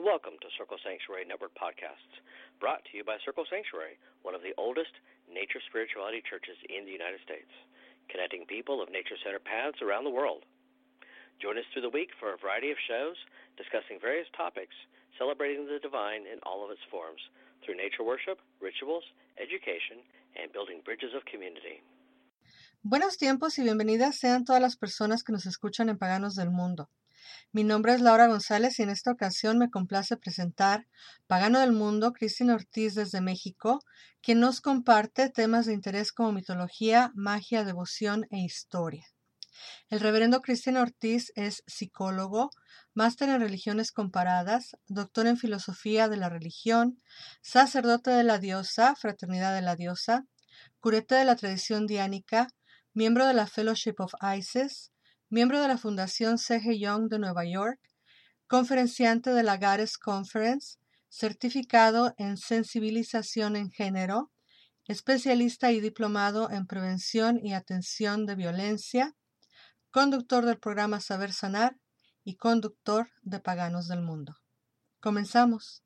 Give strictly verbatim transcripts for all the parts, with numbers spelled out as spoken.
Welcome to Circle Sanctuary Network Podcasts, brought to you by Circle Sanctuary, one of the oldest nature spirituality churches in the United States, connecting people of nature-centered paths around the world. Join us through the week for a variety of shows discussing various topics, celebrating the divine in all of its forms, through nature worship, rituals, education, and building bridges of community. Buenos tiempos y bienvenidas sean todas las personas que nos escuchan en Paganos del Mundo. Mi nombre es Laura González y en esta ocasión me complace presentar Pagano del Mundo, Cristina Ortiz desde México, quien nos comparte temas de interés como mitología, magia, devoción e historia. El reverendo Cristina Ortiz es psicólogo, máster en religiones comparadas, doctor en filosofía de la religión, sacerdote de la diosa, fraternidad de la diosa, curete de la tradición diánica, miembro de la Fellowship of Isis, miembro de la Fundación C G Jung de Nueva York, conferenciante de la Goddess Conference, certificado en sensibilización en género, especialista y diplomado en prevención y atención de violencia, conductor del programa Saber Sanar y conductor de Paganos del Mundo. Comenzamos.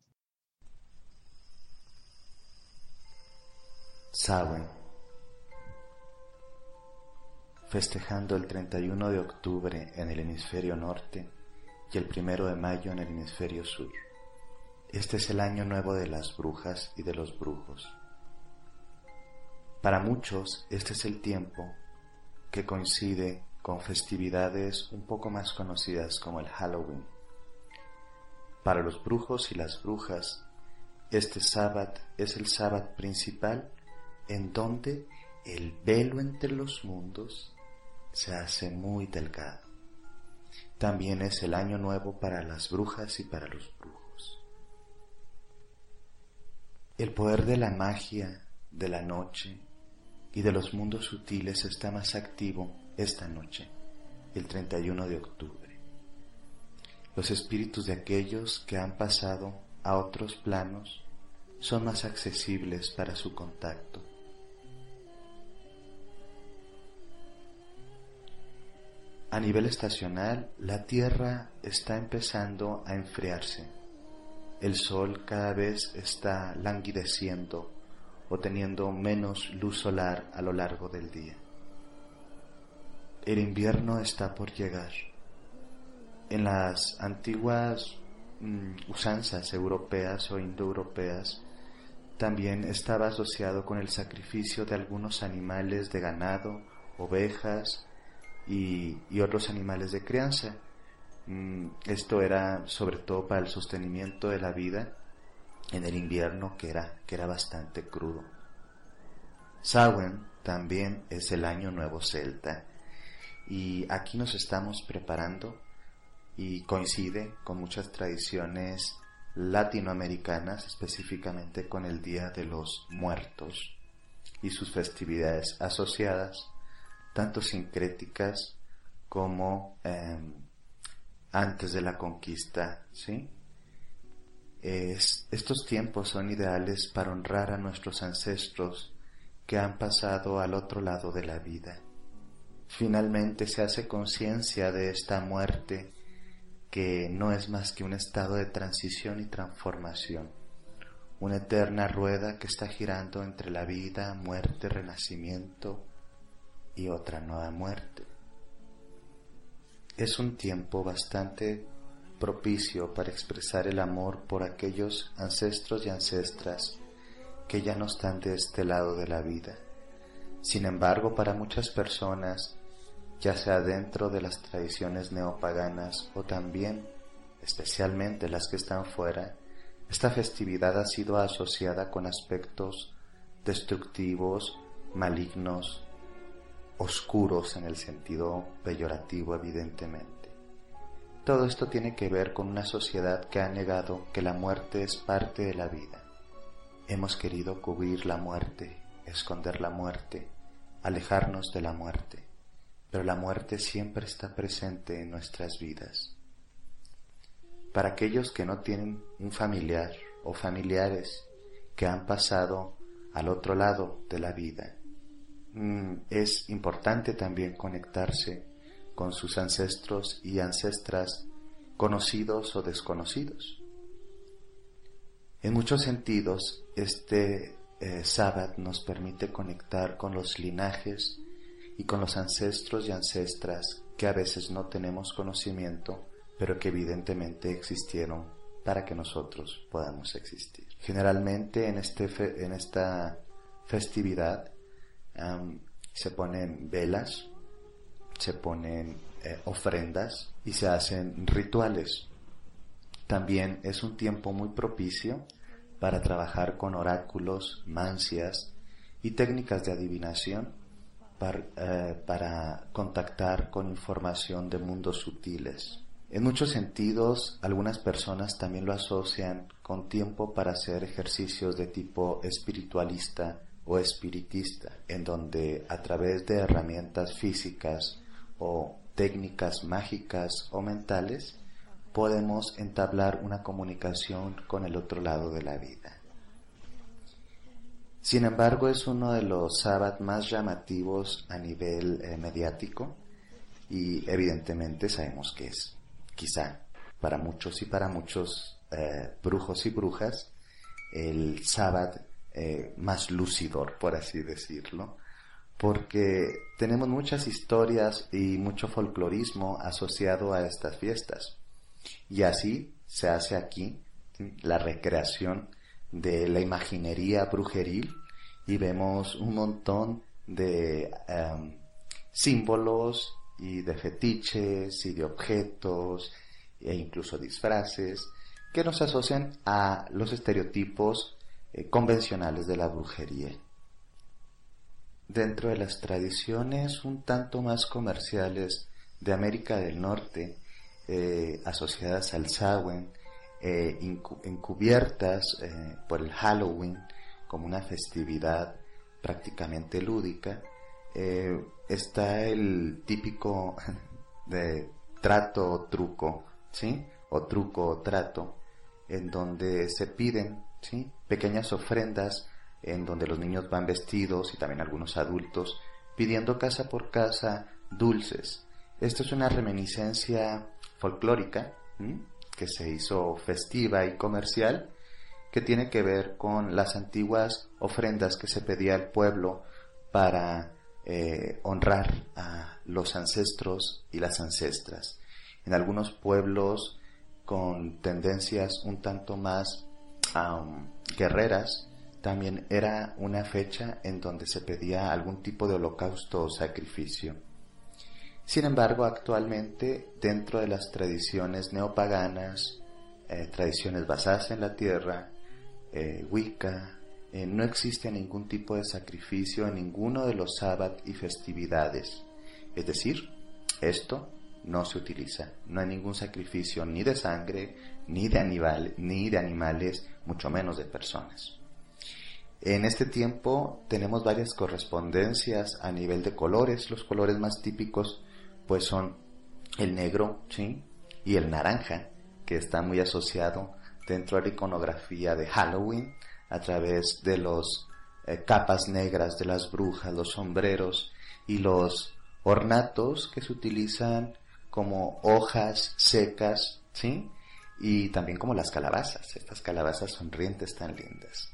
Samhain. Festejando el treinta y uno de octubre en el hemisferio norte y el primero de mayo en el hemisferio sur. Este es el año nuevo de las brujas y de los brujos. Para muchos, este es el tiempo que coincide con festividades un poco más conocidas como el Halloween. Para los brujos y las brujas, este sábado es el sábado principal en donde el velo entre los mundos se hace muy delgado. También es el año nuevo para las brujas y para los brujos. El poder de la magia, de la noche y de los mundos sutiles está más activo esta noche, el treinta y uno de octubre. Los espíritus de aquellos que han pasado a otros planos son más accesibles para su contacto. A nivel estacional, la Tierra está empezando a enfriarse. El Sol cada vez está languideciendo o teniendo menos luz solar a lo largo del día. El invierno está por llegar. En las antiguas mm, usanzas europeas o indoeuropeas, también estaba asociado con el sacrificio de algunos animales de ganado, ovejas, Y, y otros animales de crianza. Esto era sobre todo para el sostenimiento de la vida en el invierno, que era, que era bastante crudo. Samhain también es el año nuevo celta, y aquí nos estamos preparando y coincide con muchas tradiciones latinoamericanas, específicamente con el Día de los Muertos y sus festividades asociadas, tanto sincréticas como eh, antes de la conquista, ¿sí? Es, estos tiempos son ideales para honrar a nuestros ancestros que han pasado al otro lado de la vida. Finalmente se hace conciencia de esta muerte, que no es más que un estado de transición y transformación, una eterna rueda que está girando entre la vida, muerte, renacimiento y otra nueva muerte. Es un tiempo bastante propicio para expresar el amor por aquellos ancestros y ancestras que ya no están de este lado de la vida. Sin embargo, para muchas personas, ya sea dentro de las tradiciones neopaganas o también, especialmente las que están fuera, esta festividad ha sido asociada con aspectos destructivos, malignos, oscuros en el sentido peyorativo, evidentemente. Todo esto tiene que ver con una sociedad que ha negado que la muerte es parte de la vida. Hemos querido cubrir la muerte, esconder la muerte, alejarnos de la muerte, pero la muerte siempre está presente en nuestras vidas. Para aquellos que no tienen un familiar o familiares que han pasado al otro lado de la vida, es importante también conectarse con sus ancestros y ancestras conocidos o desconocidos. En muchos sentidos, este eh, Sabbath nos permite conectar con los linajes y con los ancestros y ancestras que a veces no tenemos conocimiento, pero que evidentemente existieron para que nosotros podamos existir. Generalmente en, este fe, en esta festividad um, se ponen velas, se ponen eh, ofrendas y se hacen rituales. También es un tiempo muy propicio para trabajar con oráculos, mancias y técnicas de adivinación para, eh, para contactar con información de mundos sutiles. En muchos sentidos, algunas personas también lo asocian con tiempo para hacer ejercicios de tipo espiritualista o espiritista, en donde a través de herramientas físicas o técnicas mágicas o mentales podemos entablar una comunicación con el otro lado de la vida. Sin embargo, es uno de los sábados más llamativos a nivel eh, mediático y evidentemente sabemos que es, quizá para muchos y para muchos eh, brujos y brujas, el sábado eh, más lucidor, por así decirlo, porque tenemos muchas historias y mucho folclorismo asociado a estas fiestas. Y así se hace aquí, ¿sí?, la recreación de la imaginería brujeril y vemos un montón de um, símbolos y de fetiches y de objetos e incluso disfraces que nos asocian a los estereotipos eh, convencionales de la brujería. Dentro de las tradiciones un tanto más comerciales de América del Norte, eh, asociadas al Samhain, eh, incu- encubiertas eh, por el Halloween como una festividad prácticamente lúdica, eh, está el típico de trato o truco, ¿sí? O truco o trato, en donde se piden, ¿sí?, pequeñas ofrendas, en donde los niños van vestidos y también algunos adultos pidiendo casa por casa dulces. Esto es una reminiscencia folclórica, ¿sí?, que se hizo festiva y comercial, que tiene que ver con las antiguas ofrendas que se pedía al pueblo para eh, honrar a los ancestros y las ancestras. En algunos pueblos con tendencias un tanto más um, guerreras, también era una fecha en donde se pedía algún tipo de holocausto o sacrificio. Sin embargo, actualmente, dentro de las tradiciones neopaganas, eh, tradiciones basadas en la tierra, eh, Wicca, eh, no existe ningún tipo de sacrificio en ninguno de los sábados y festividades. Es decir, esto no se utiliza. No hay ningún sacrificio ni de sangre, ni de animal, ni de animales, mucho menos de personas. En este tiempo tenemos varias correspondencias a nivel de colores. Los colores más típicos pues son el negro, ¿sí?, y el naranja, que está muy asociado dentro de la iconografía de Halloween a través de los eh, capas negras de las brujas, los sombreros y los ornatos que se utilizan como hojas secas, ¿sí?, y también como las calabazas, estas calabazas sonrientes tan lindas.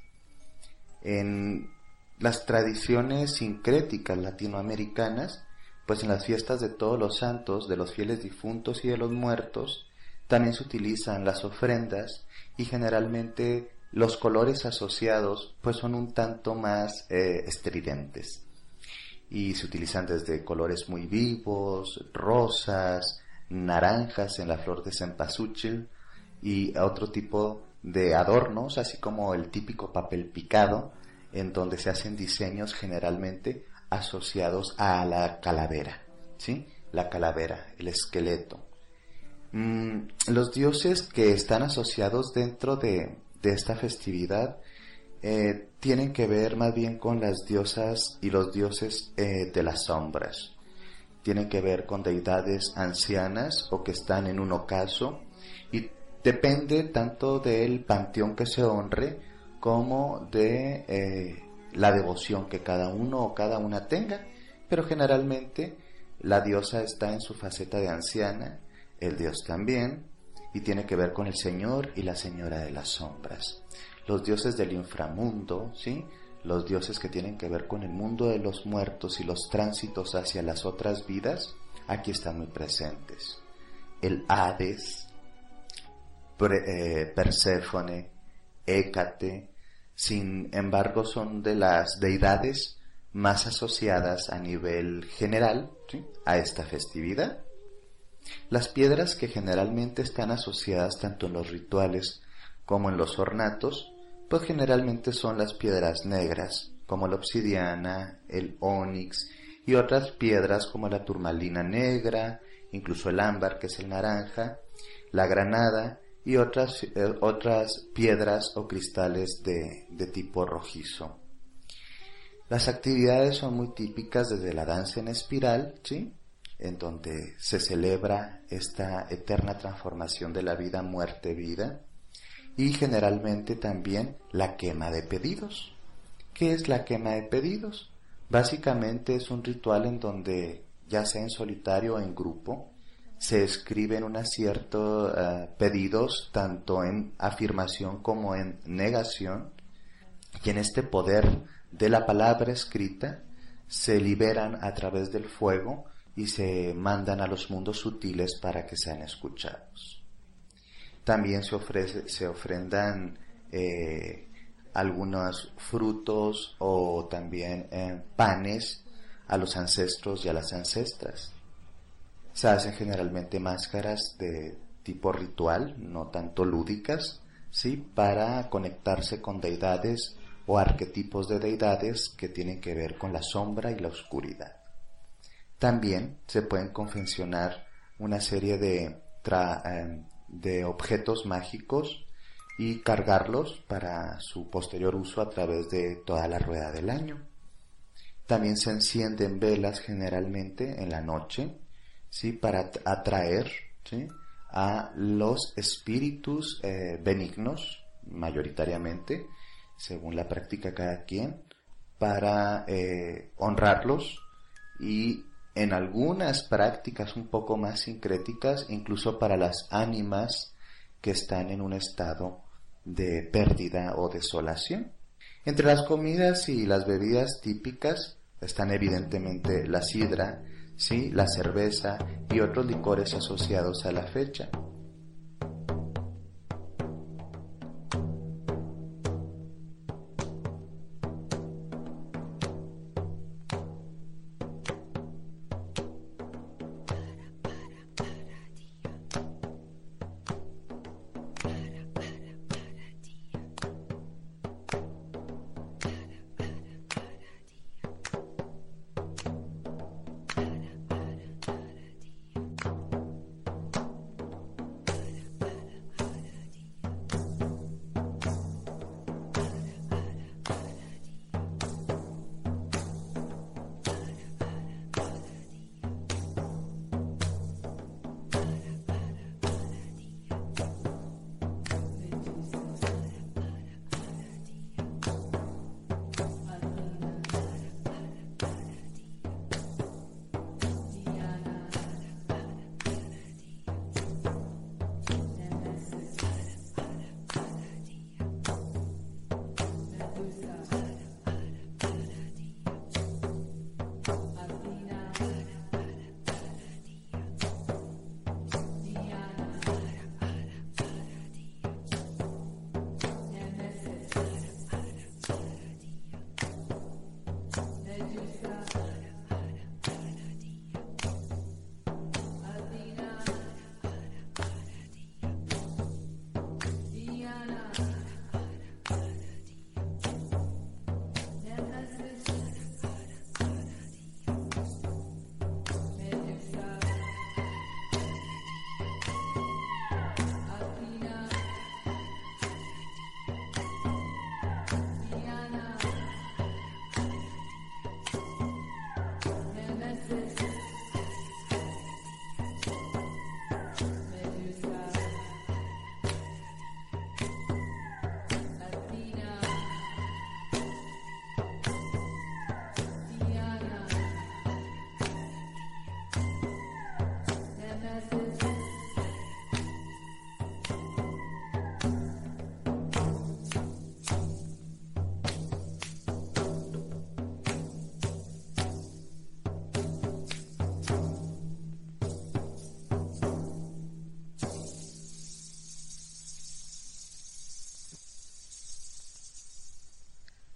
En las tradiciones sincréticas latinoamericanas, pues en las fiestas de todos los santos, de los fieles difuntos y de los muertos, también se utilizan las ofrendas y generalmente los colores asociados pues son un tanto más eh, estridentes. Y se utilizan desde colores muy vivos, rosas, naranjas en la flor de cempasúchil y otro tipo de adornos, así como el típico papel picado, en donde se hacen diseños generalmente asociados a la calavera, ¿sí? La calavera, el esqueleto. Mm, los dioses que están asociados dentro de, de esta festividad eh, tienen que ver más bien con las diosas y los dioses eh, de las sombras. Tienen que ver con deidades ancianas o que están en un ocaso y depende tanto del panteón que se honre como de eh, la devoción que cada uno o cada una tenga, pero generalmente la diosa está en su faceta de anciana, el dios también, y tiene que ver con el señor y la señora de las sombras. los dioses del inframundo, ¿sí? Los dioses que tienen que ver con el mundo de los muertos y los tránsitos hacia las otras vidas, aquí están muy presentes. El Hades, Pre, eh, Perséfone, Hécate, sin embargo son de las deidades más asociadas a nivel general, ¿sí?, a esta festividad. Las piedras que generalmente están asociadas tanto en los rituales como en los ornatos, pues generalmente son las piedras negras, como la obsidiana, el ónix y otras piedras como la turmalina negra, incluso el ámbar, que es el naranja, la granada y otras, eh, otras piedras o cristales de, de tipo rojizo. Las actividades son muy típicas desde la danza en espiral, ¿sí?, en donde se celebra esta eterna transformación de la vida, muerte, vida, y generalmente también la quema de pedidos. ¿Qué es la quema de pedidos? Básicamente es un ritual en donde, ya sea en solitario o en grupo, se escriben unos ciertos uh, pedidos, tanto en afirmación como en negación, y en este poder de la palabra escrita se liberan a través del fuego y se mandan a los mundos sutiles para que sean escuchados. También se ofrece, se ofrendan eh, algunos frutos o también eh, panes a los ancestros y a las ancestras. Se hacen generalmente máscaras de tipo ritual, no tanto lúdicas, ¿sí?, para conectarse con deidades o arquetipos de deidades que tienen que ver con la sombra y la oscuridad. También se pueden confeccionar una serie de, tra, eh, de objetos mágicos y cargarlos para su posterior uso a través de toda la rueda del año. También se encienden velas generalmente en la noche, ¿sí?, para atraer, ¿sí?, a los espíritus eh, benignos, mayoritariamente, según la práctica de cada quien, para eh, honrarlos, y en algunas prácticas un poco más sincréticas, incluso para las ánimas que están en un estado de pérdida o desolación. Entre las comidas y las bebidas típicas están evidentemente la sidra, ¿sí?, la cerveza y otros licores asociados a la fecha.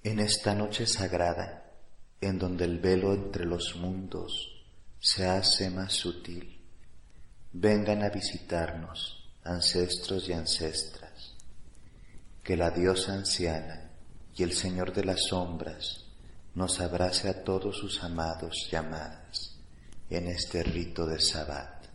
En esta noche sagrada, en donde el velo entre los mundos se hace más sutil, vengan a visitarnos ancestros y ancestras, que la diosa anciana y el Señor de las sombras nos abrace a todos sus amados y amadas en este rito de Sabbat.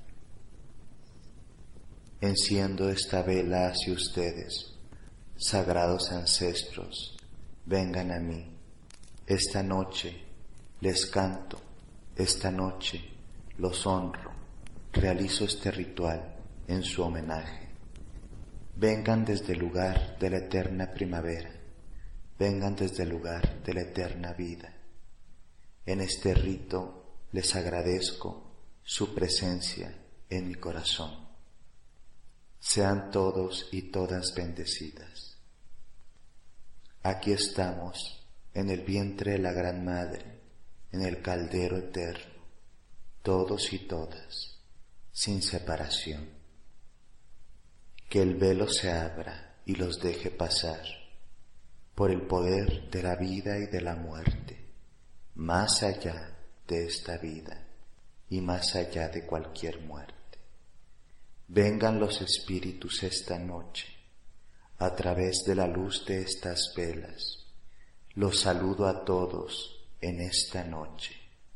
Enciendo esta vela hacia ustedes, sagrados ancestros, vengan a mí. Esta noche les canto, esta noche los honro, realizo este ritual en su homenaje. Vengan desde el lugar de la eterna primavera, vengan desde el lugar de la eterna vida. En este rito les agradezco su presencia en mi corazón. Sean todos y todas bendecidas. Aquí estamos, en el vientre de la Gran Madre, en el caldero eterno, todos y todas, sin separación. Que el velo se abra y los deje pasar, por el poder de la vida y de la muerte, más allá de esta vida y más allá de cualquier muerte. Vengan los espíritus esta noche, a través de la luz de estas velas. Los saludo a todos en esta noche.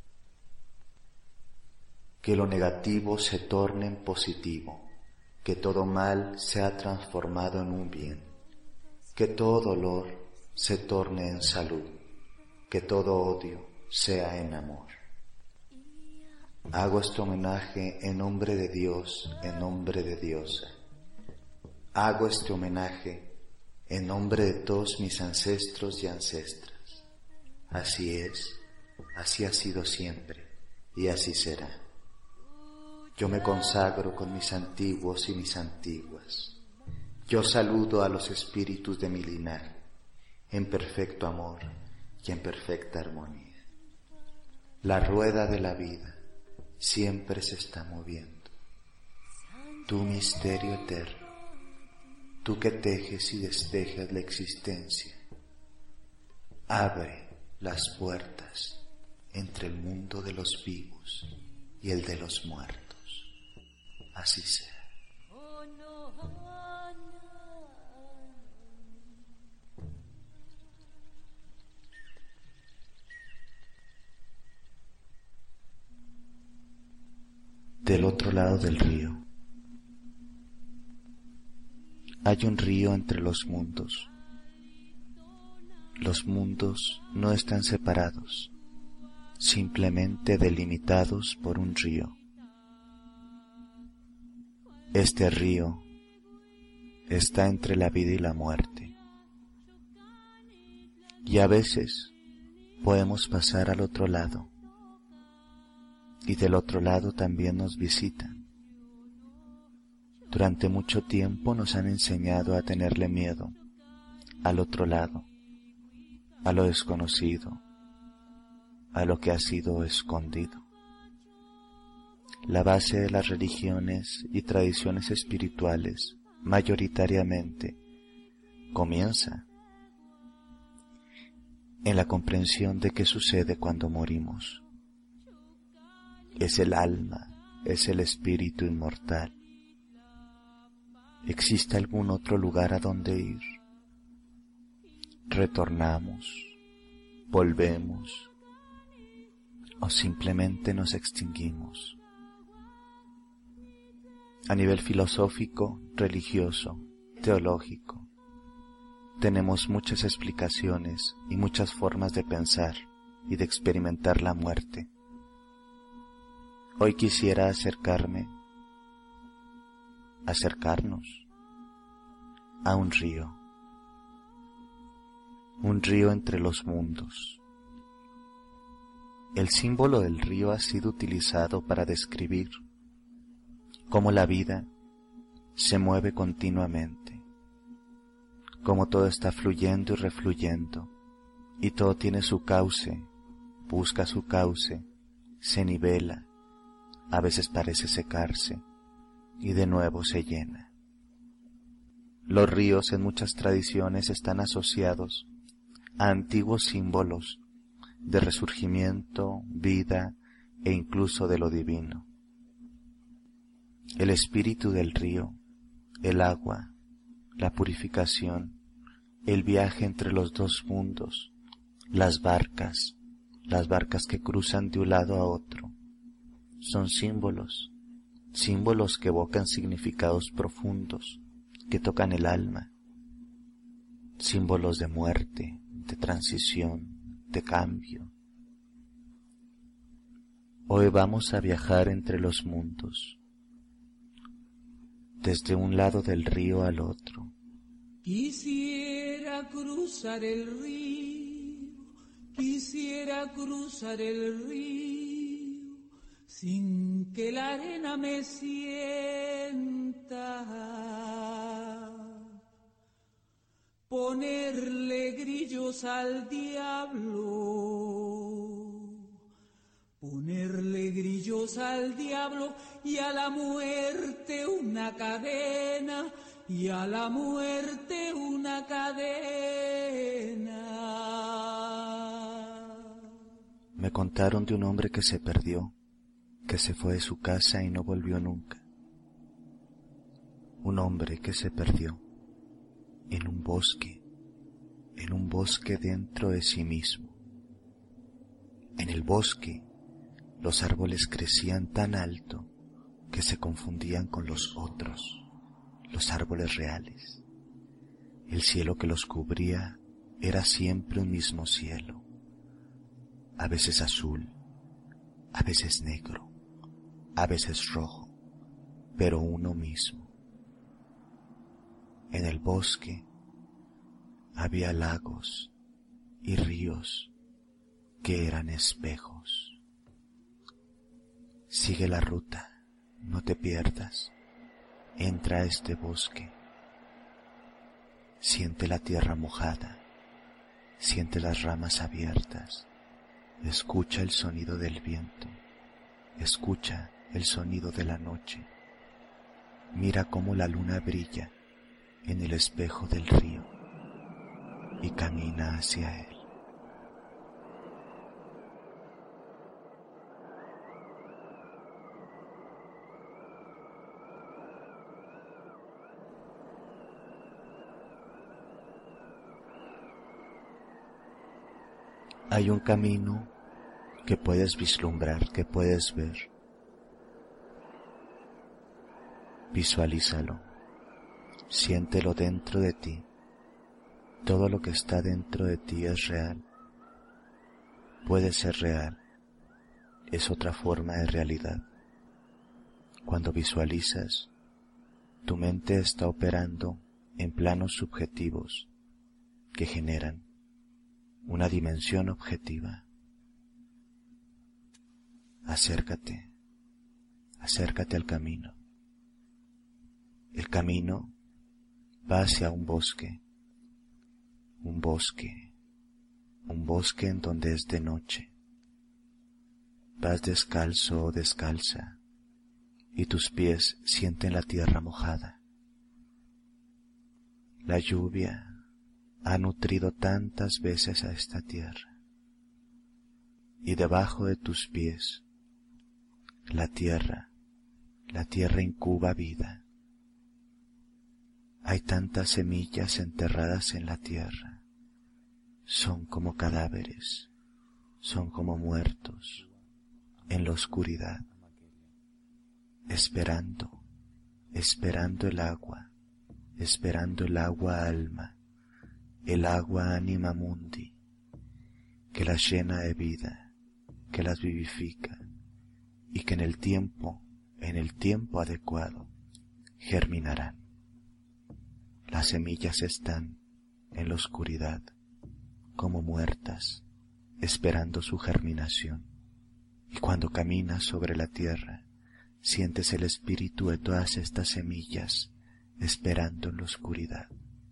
Que lo negativo se torne en positivo, que todo mal sea transformado en un bien, que todo dolor se torne en salud, que todo odio sea en amor. Hago este homenaje en nombre de Dios, en nombre de Diosa. Hago este homenaje en nombre de todos mis ancestros y ancestras. Así es, así ha sido siempre y así será. Yo me consagro con mis antiguos y mis antiguas. Yo saludo a los espíritus de mi linaje en perfecto amor y en perfecta armonía. La rueda de la vida siempre se está moviendo. Tu misterio eterno, tú que tejes y destejas la existencia, abre las puertas entre el mundo de los vivos y el de los muertos. Así sea. Del otro lado del río hay un río entre los mundos. Los mundos no están separados, simplemente delimitados por un río. Este río está entre la vida y la muerte. Y a veces podemos pasar al otro lado. Y del otro lado también nos visitan. Durante mucho tiempo nos han enseñado a tenerle miedo al otro lado, a lo desconocido, a lo que ha sido escondido. La base de las religiones y tradiciones espirituales mayoritariamente comienza en la comprensión de qué sucede cuando morimos. Es el alma, es el espíritu inmortal. ¿Existe algún otro lugar a donde ir? ¿Retornamos? ¿Volvemos? ¿O simplemente nos extinguimos? A nivel filosófico, religioso, teológico, tenemos muchas explicaciones y muchas formas de pensar y de experimentar la muerte. Hoy quisiera acercarme, acercarnos a un río, un río entre los mundos. El símbolo del río ha sido utilizado para describir cómo la vida se mueve continuamente, cómo todo está fluyendo y refluyendo, y todo tiene su cauce, busca su cauce, se nivela, a veces parece secarse y de nuevo se llena. Los ríos en muchas tradiciones están asociados a antiguos símbolos de resurgimiento, vida e incluso de lo divino. El espíritu del río, el agua, la purificación, el viaje entre los dos mundos, las barcas, las barcas que cruzan de un lado a otro, son símbolos, símbolos que evocan significados profundos, que tocan el alma, símbolos de muerte, de transición, de cambio. Hoy vamos a viajar entre los mundos, desde un lado del río al otro. Quisiera cruzar el río, quisiera cruzar el río, sin que la arena me sienta. Ponerle grillos al diablo, ponerle grillos al diablo y a la muerte una cadena, y a la muerte una cadena. Me contaron de un hombre que se perdió, que se fue de su casa y no volvió nunca. Un hombre que se perdió en un bosque, en un bosque dentro de sí mismo. En el bosque, los árboles crecían tan alto que se confundían con los otros, los árboles reales. El cielo que los cubría era siempre un mismo cielo, a veces azul, a veces negro, a veces rojo, pero uno mismo. En el bosque había lagos y ríos que eran espejos. Sigue la ruta, no te pierdas. Entra a este bosque. Siente la tierra mojada, siente las ramas abiertas, escucha el sonido del viento, escucha el sonido de la noche. Mira cómo la luna brilla en el espejo del río y camina hacia él. Hay un camino que puedes vislumbrar, que puedes ver. Visualízalo, siéntelo dentro de ti. Todo lo que está dentro de ti es real. Puede ser real, es otra forma de realidad. Cuando visualizas, tu mente está operando en planos subjetivos que generan una dimensión objetiva. Acércate, acércate al camino. El camino va hacia un bosque, un bosque, un bosque en donde es de noche. Vas descalzo o descalza y tus pies sienten la tierra mojada. La lluvia ha nutrido tantas veces a esta tierra, y debajo de tus pies, la tierra, la tierra incuba vida. Hay tantas semillas enterradas en la tierra, son como cadáveres, son como muertos, en la oscuridad, esperando, esperando el agua, esperando el agua alma, el agua anima mundi, que las llena de vida, que las vivifica, y que en el tiempo, en el tiempo adecuado, germinarán. Las semillas están en la oscuridad, como muertas, esperando su germinación, y cuando caminas sobre la tierra, sientes el espíritu de todas estas semillas esperando en la oscuridad.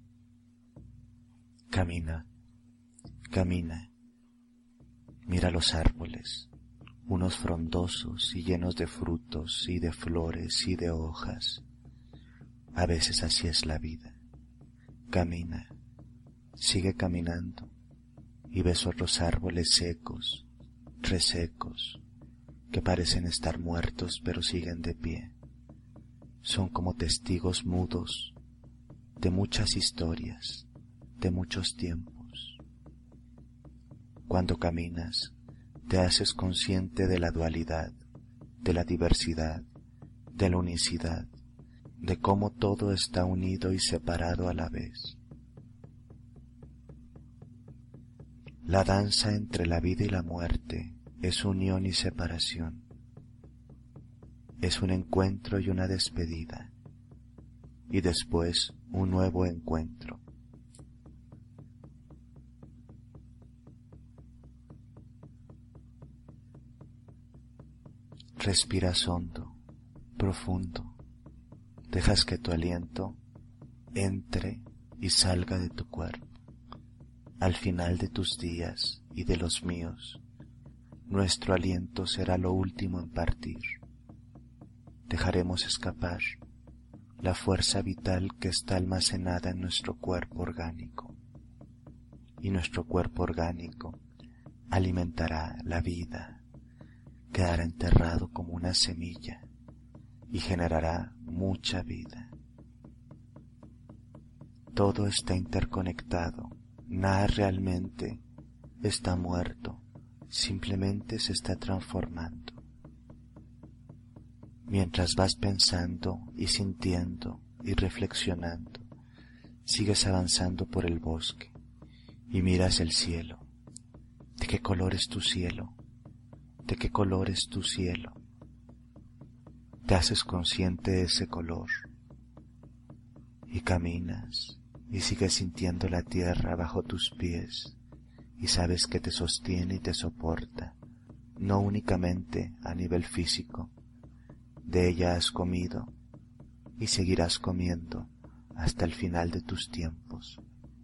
Camina, camina, mira los árboles, unos frondosos y llenos de frutos y de flores y de hojas. A veces así es la vida. Camina, sigue caminando, y ves otros árboles secos, resecos, que parecen estar muertos pero siguen de pie. Son como testigos mudos de muchas historias, de muchos tiempos. Cuando caminas, te haces consciente de la dualidad, de la diversidad, de la unicidad, de cómo todo está unido y separado a la vez. La danza entre la vida y la muerte es unión y separación. Es un encuentro y una despedida, y después un nuevo encuentro. Respiras hondo, profundo, dejas que tu aliento entre y salga de tu cuerpo. Al final de tus días y de los míos, nuestro aliento será lo último en partir. Dejaremos escapar la fuerza vital que está almacenada en nuestro cuerpo orgánico, y nuestro cuerpo orgánico alimentará la vida, quedará enterrado como una semilla y generará mucha vida. Todo está interconectado, nada realmente está muerto, simplemente se está transformando. Mientras vas pensando y sintiendo y reflexionando, sigues avanzando por el bosque y miras el cielo. ¿De qué color es tu cielo? ¿De qué color es tu cielo? Te haces consciente de ese color y caminas y sigues sintiendo la tierra bajo tus pies y sabes que te sostiene y te soporta, no únicamente a nivel físico. De ella has comido y seguirás comiendo hasta el final de tus tiempos.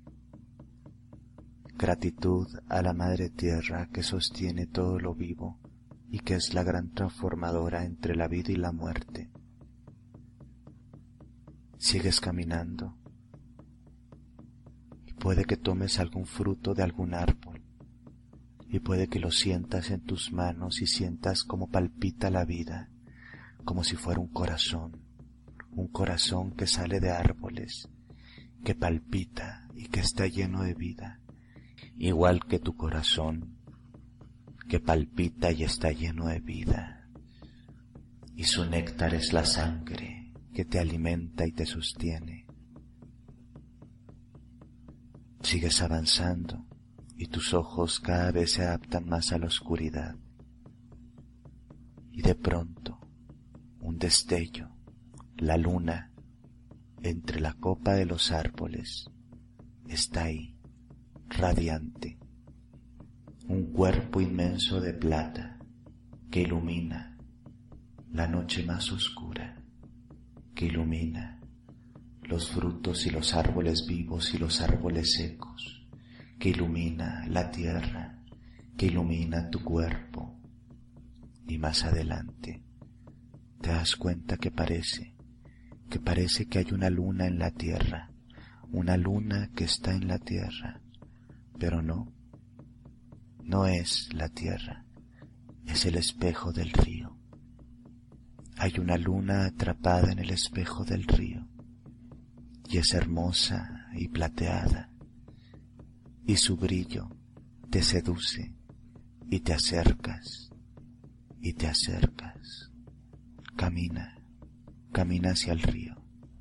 Gratitud a la Madre Tierra que sostiene todo lo vivo y que es la gran transformadora entre la vida y la muerte. Sigues caminando y puede que tomes algún fruto de algún árbol y puede que lo sientas en tus manos y sientas cómo palpita la vida, como si fuera un corazón, un corazón que sale de árboles, que palpita y que está lleno de vida, igual que tu corazón, que palpita y está lleno de vida, y su néctar es la sangre que te alimenta y te sostiene. Sigues avanzando y tus ojos cada vez se adaptan más a la oscuridad, y de pronto un destello, la luna, entre la copa de los árboles, está ahí, radiante, un cuerpo inmenso de plata que ilumina la noche más oscura, que ilumina los frutos y los árboles vivos y los árboles secos, que ilumina la tierra, que ilumina tu cuerpo, y más adelante te das cuenta que parece, que parece que hay una luna en la tierra, una luna que está en la tierra, pero no, no es la tierra, es el espejo del río. Hay una luna atrapada en el espejo del río, y es hermosa y plateada, y su brillo te seduce, y te acercas, y te acercas. Camina, camina hacia el río.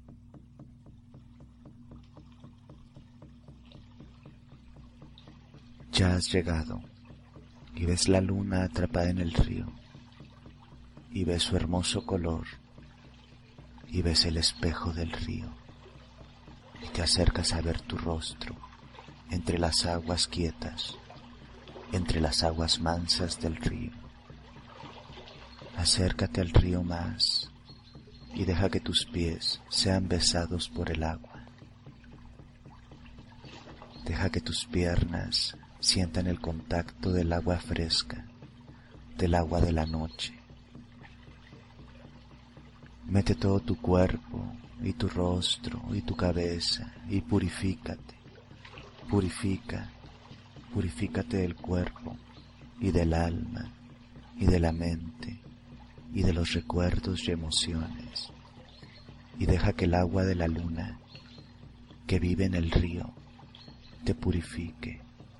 Ya has llegado y ves la luna atrapada en el río y ves su hermoso color y ves el espejo del río y te acercas a ver tu rostro entre las aguas quietas, entre las aguas mansas del río. Acércate al río más y deja que tus pies sean besados por el agua. Deja que tus piernas sientan el contacto del agua fresca, del agua de la noche. Mete todo tu cuerpo y tu rostro y tu cabeza y purifícate. Purifica, purifícate del cuerpo y del alma y de la mente y de los recuerdos y emociones, y deja que el agua de la luna que vive en el río te purifique.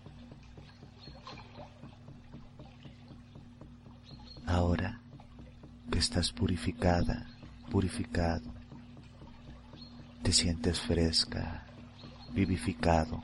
Ahora que estás purificada, purificado, te sientes fresca, vivificado,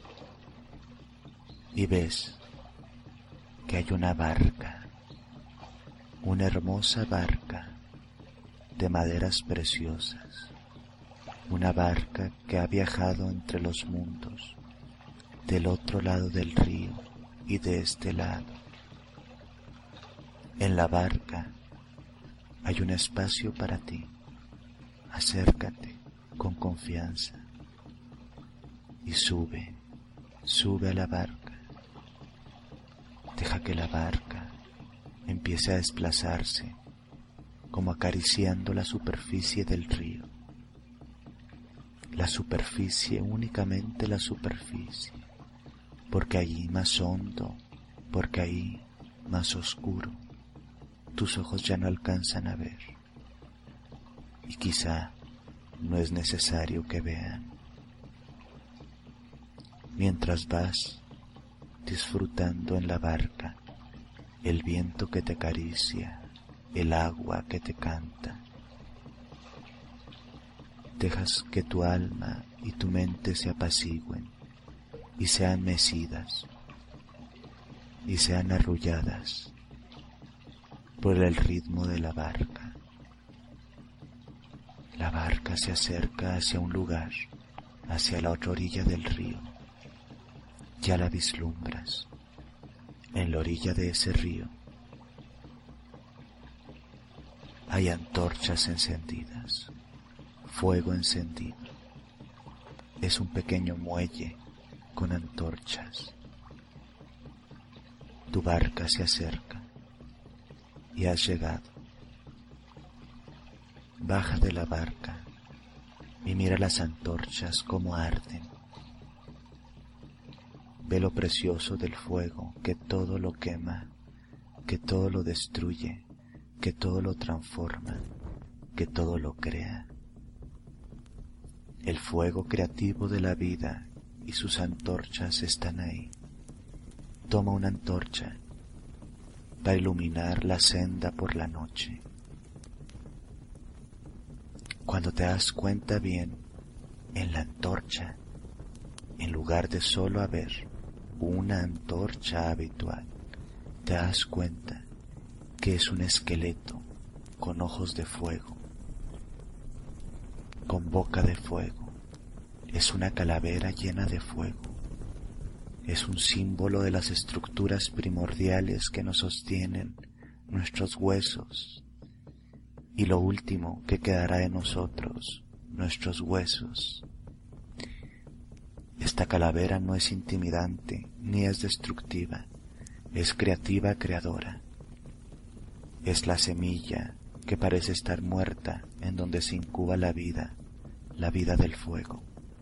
y ves que hay una barca, una hermosa barca de maderas preciosas, una barca que ha viajado entre los mundos, del otro lado del río y de este lado. En la barca hay un espacio para ti. Acércate con confianza y sube, sube a la barca. Deja que la barca empiece a desplazarse, como acariciando la superficie del río. La superficie, únicamente la superficie, porque allí más hondo, porque ahí más oscuro, tus ojos ya no alcanzan a ver, y quizá no es necesario que vean. Mientras vas disfrutando en la barca el viento que te acaricia, el agua que te canta, dejas que tu alma y tu mente se apacigüen y sean mecidas y sean arrulladas por el ritmo de la barca. La barca se acerca hacia un lugar, hacia la otra orilla del río. Ya la vislumbras. En la orilla de ese río hay antorchas encendidas, fuego encendido. Es un pequeño muelle con antorchas. Tu barca se acerca y has llegado. Baja de la barca y mira las antorchas como arden. Ve lo precioso del fuego, que todo lo quema, que todo lo destruye, que todo lo transforma, que todo lo crea. El fuego creativo de la vida y sus antorchas están ahí. Toma una antorcha para iluminar la senda por la noche. Cuando te das cuenta bien, en la antorcha, en lugar de solo haber una antorcha habitual, te das cuenta que es un esqueleto con ojos de fuego, con boca de fuego. Es una calavera llena de fuego. Es un símbolo de las estructuras primordiales que nos sostienen nuestros huesos. Y lo último que quedará de nosotros, nuestros huesos. Esta calavera no es intimidante ni es destructiva, es creativa, creadora. Es la semilla que parece estar muerta en donde se incuba la vida, la vida del fuego.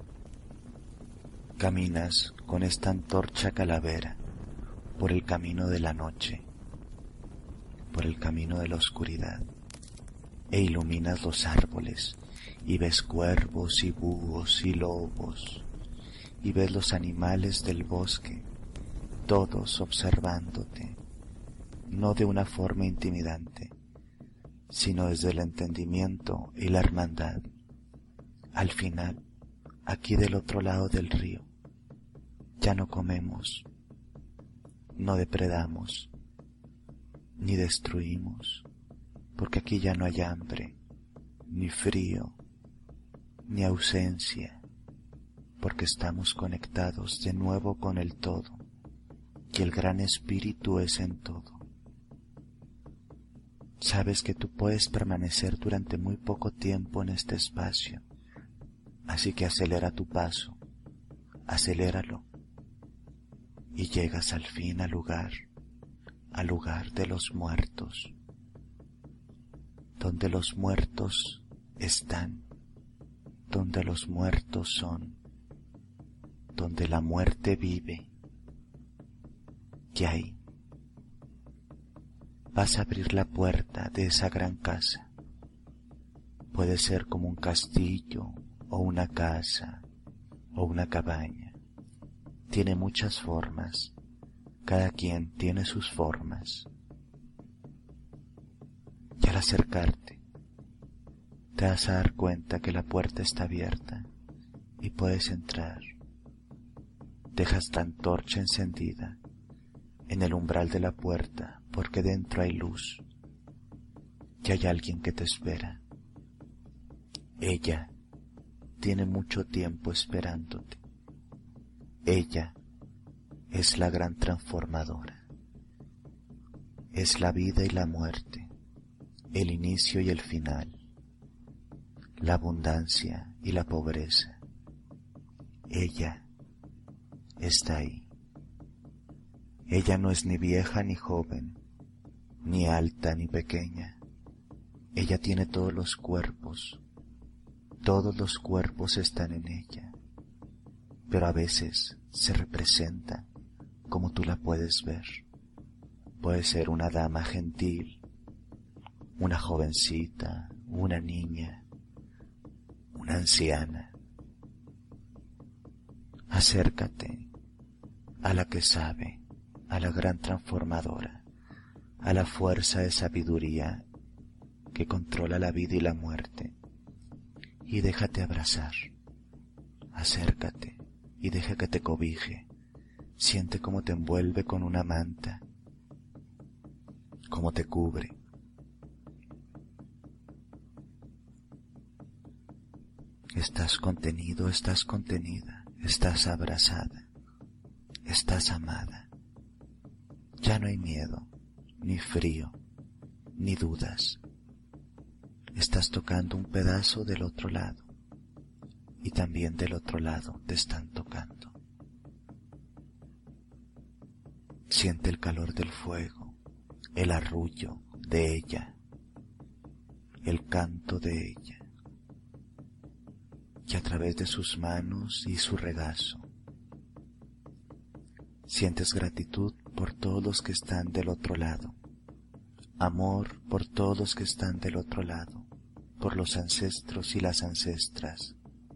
Caminas con esta antorcha calavera por el camino de la noche, por el camino de la oscuridad, e iluminas los árboles, y ves cuervos y búhos y lobos, y ves los animales del bosque, todos observándote, no de una forma intimidante, sino desde el entendimiento y la hermandad. Al final, aquí del otro lado del río, ya no comemos, no depredamos, ni destruimos, porque aquí ya no hay hambre, ni frío, ni ausencia, porque estamos conectados de nuevo con el todo, y el gran espíritu es en todo. Sabes que tú puedes permanecer durante muy poco tiempo en este espacio, así que acelera tu paso, aceléralo, y llegas al fin al lugar, al lugar de los muertos, donde los muertos están, donde los muertos son, donde la muerte vive, ella ahí. Vas a abrir la puerta de esa gran casa. Puede ser como un castillo o una casa o una cabaña. Tiene muchas formas. Cada quien tiene sus formas. Y al acercarte, te vas a dar cuenta que la puerta está abierta y puedes entrar. Dejas la antorcha encendida en el umbral de la puerta porque dentro hay luz y hay alguien que te espera. Ella tiene mucho tiempo esperándote. Ella es la gran transformadora. Es la vida y la muerte, el inicio y el final, la abundancia y la pobreza. Ella está ahí. Ella no es ni vieja ni joven, ni alta ni pequeña. Ella tiene todos los cuerpos. Todos los cuerpos están en ella, pero a veces se representa como tú la puedes ver. Puede ser una dama gentil, una jovencita, una niña, una anciana. Acércate a la que sabe, a la gran transformadora, a la fuerza de sabiduría que controla la vida y la muerte. Y déjate abrazar. Acércate y deja que te cobije. Siente cómo te envuelve con una manta, cómo te cubre. Estás contenido, estás contenida, estás abrazada, estás amada. Ya no hay miedo, ni frío, ni dudas. Estás tocando un pedazo del otro lado y también del otro lado te están tocando. Siente el calor del fuego, el arrullo de ella, el canto de ella, y a través de sus manos y su regazo sientes gratitud por todos los que están del otro lado, amor por todos los que están del otro lado, por los ancestros y las ancestras.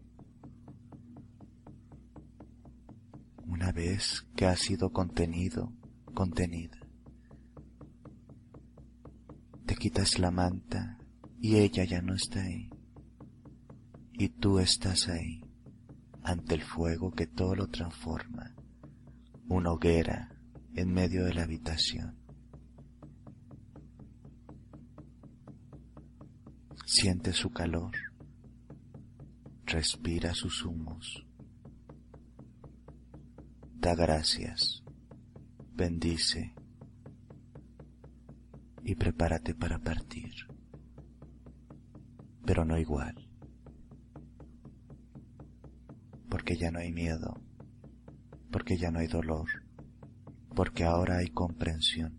Una vez que has sido contenido, contenida, te quitas la manta y ella ya no está ahí. Y tú estás ahí, ante el fuego que todo lo transforma, una hoguera en medio de la habitación. Siente su calor, respira sus humos, da gracias, bendice y prepárate para partir, pero no igual, porque ya no hay miedo, porque ya no hay dolor, porque ahora hay comprensión.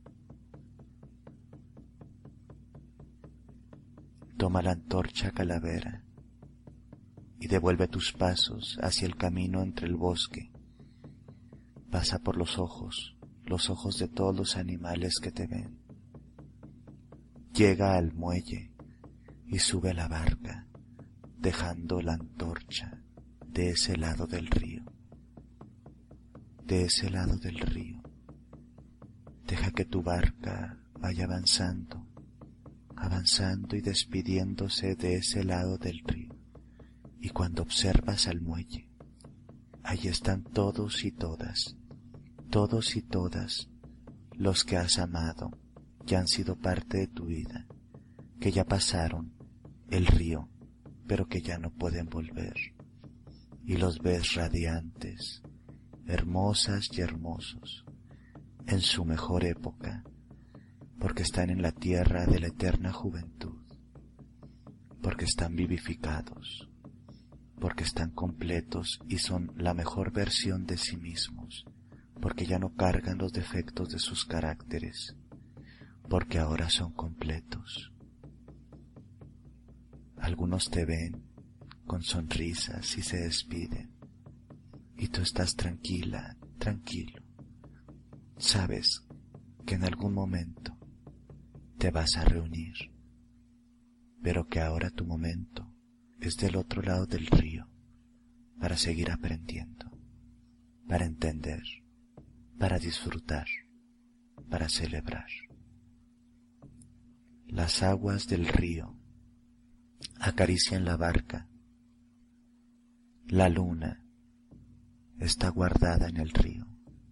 Toma la antorcha calavera y devuelve tus pasos hacia el camino entre el bosque. Pasa por los ojos, los ojos de todos los animales que te ven. Llega al muelle y sube a la barca, dejando la antorcha de ese lado del río. De ese lado del río. Deja que tu barca vaya avanzando, avanzando y despidiéndose de ese lado del río. Y cuando observas al muelle, allí están todos y todas, todos y todas los que has amado, que han sido parte de tu vida, que ya pasaron el río, pero que ya no pueden volver. Y los ves radiantes, hermosas y hermosos, en su mejor época, porque están en la tierra de la eterna juventud, porque están vivificados, porque están completos y son la mejor versión de sí mismos, porque ya no cargan los defectos de sus caracteres, porque ahora son completos. Algunos te ven con sonrisas y se despiden, y tú estás tranquila, tranquilo, Sabes que en algún momento te vas a reunir, pero que ahora tu momento es del otro lado del río para seguir aprendiendo, para entender, para disfrutar, para celebrar. Las aguas del río acarician la barca. La luna está guardada en el río.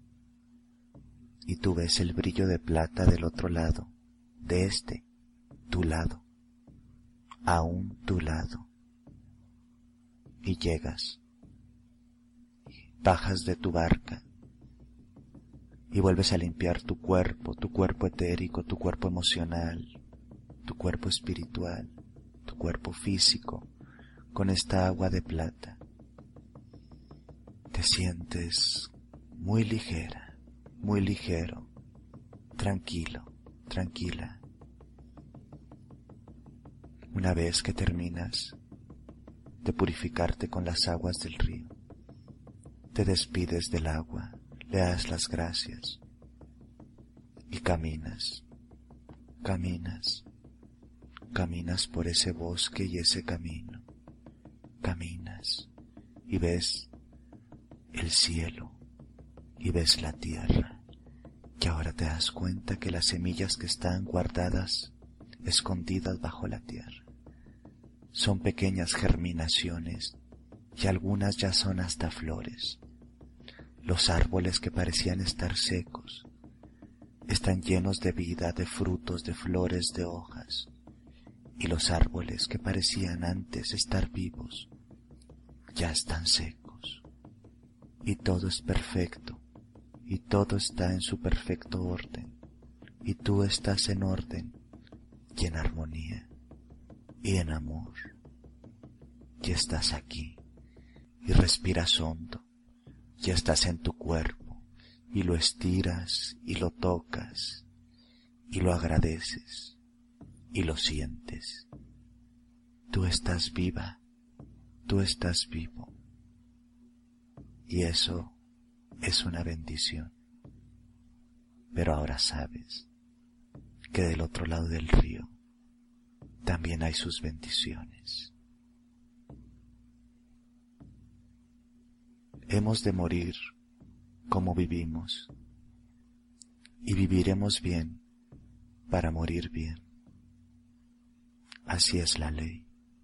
Y tú ves el brillo de plata del otro lado, de este, tu lado, aún tu lado. Y llegas, bajas de tu barca y vuelves a limpiar tu cuerpo, tu cuerpo etérico, tu cuerpo emocional, tu cuerpo espiritual, tu cuerpo físico, con esta agua de plata. Te sientes muy ligera, muy ligero, tranquilo, tranquila. Una vez que terminas de purificarte con las aguas del río, te despides del agua, le das las gracias y caminas, caminas, caminas por ese bosque y ese camino, caminas y ves el cielo y ves la tierra. Y ahora te das cuenta que las semillas que están guardadas, escondidas bajo la tierra, son pequeñas germinaciones y algunas ya son hasta flores. Los árboles que parecían estar secos están llenos de vida, de frutos, de flores, de hojas. Y los árboles que parecían antes estar vivos ya están secos. Y todo es perfecto. Y todo está en su perfecto orden, y tú estás en orden, y en armonía, y en amor, y estás aquí, y respiras hondo, y estás en tu cuerpo, y lo estiras, y lo tocas, y lo agradeces, y lo sientes. Tú estás viva, tú estás vivo, y eso es una bendición. Pero ahora sabes que del otro lado del río también hay sus bendiciones. Hemos de morir como vivimos, y viviremos bien para morir bien. Así es la ley.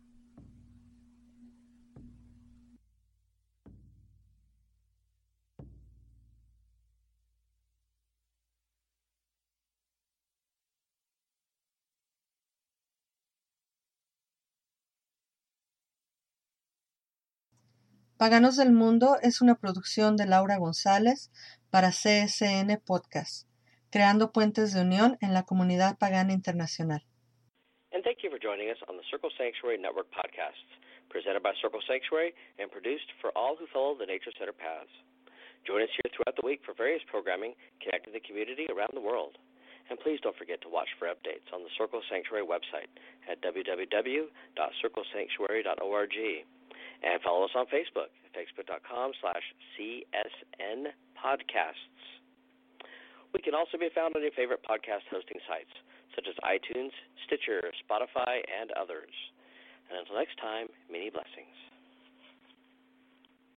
Paganos del Mundo es una producción de Laura González para C S N Podcast, creando puentes de unión en la comunidad pagana internacional. And thank you for joining us on the Circle Sanctuary Network podcasts, presented by Circle Sanctuary and produced for all who follow the Nature Center paths. Join us here throughout the week for various programming connecting the community around the world. And please don't forget to watch for updates on the Circle Sanctuary website at w w w dot circle sanctuary dot org. And follow us on Facebook at facebook.com slash CSN podcasts. We can also be found on your favorite podcast hosting sites, such as iTunes, Stitcher, Spotify, and others. And until next time, many blessings.